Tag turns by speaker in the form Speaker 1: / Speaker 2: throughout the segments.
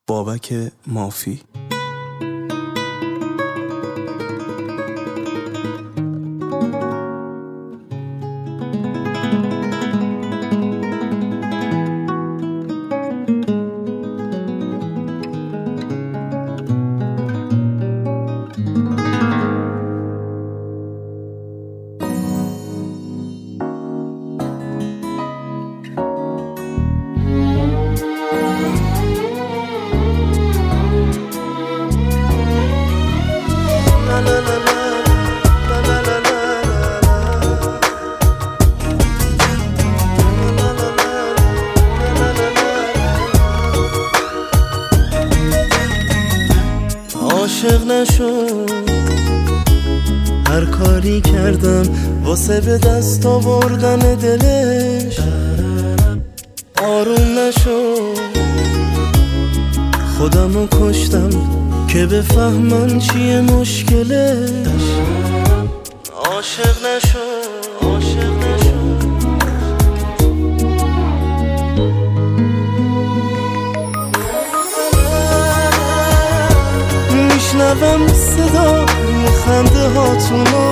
Speaker 1: بابک مافی.
Speaker 2: عاشق نشو، هر کاری کردم واسه به دست آوردن دلش. آروم نشو، خودمو کشتم که بفهمن چیه مشکلش. عاشق نشو، عاشق نشو. میشنوم صدا خنده هاتونو،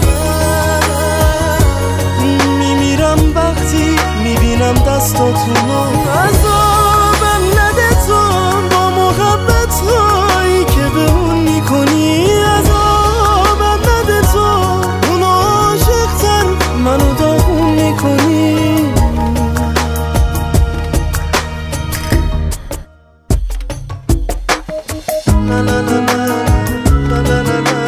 Speaker 2: میمیرم وقتی میبینم دستاتونو. عذابم نده تو با محبت هایی که به اون میکنی. عذابم نده تو اون عاشقتر منو داغون میکنی. لا لا لا لا لا لا لا.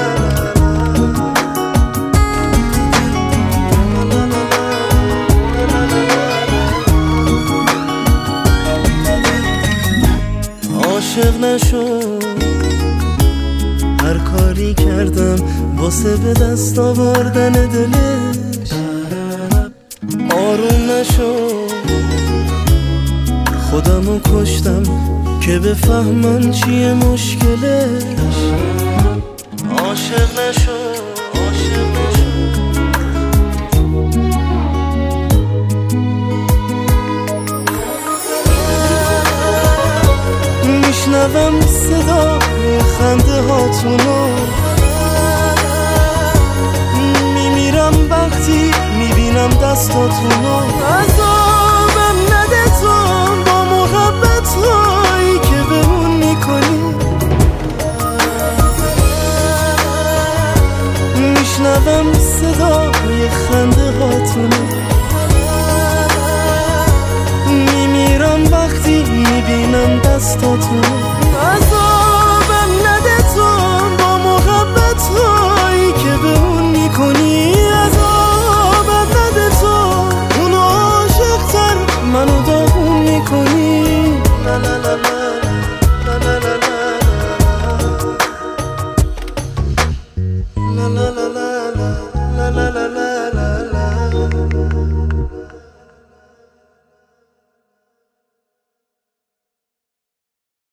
Speaker 2: عاشق نشو، هر کاری کردم واسه به دست آوردن دلش. آروم نشو، خودمو کشتم که بفهمن چیه مشکلش. عاشق نشو، عاشق نشو. میشنوم صدا خنده هاتونو، میمیرم وقتی میبینم دستاتونو. عذابم نده تو با محبت هایی که به اون میکنی. میشنوم صدای خنده هاتونو، میمیرم وقتی میبینم دستاتونو.